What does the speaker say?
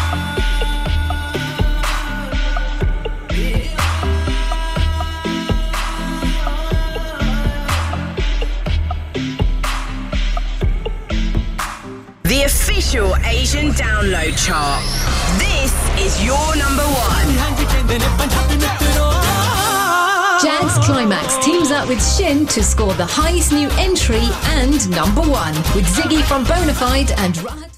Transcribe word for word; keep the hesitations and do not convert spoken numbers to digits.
The official Asian download chart. This is your number one. Jags Climax teams up with Shin to score the highest new entry and number one, with Ziggy from Bonafide and Rahat.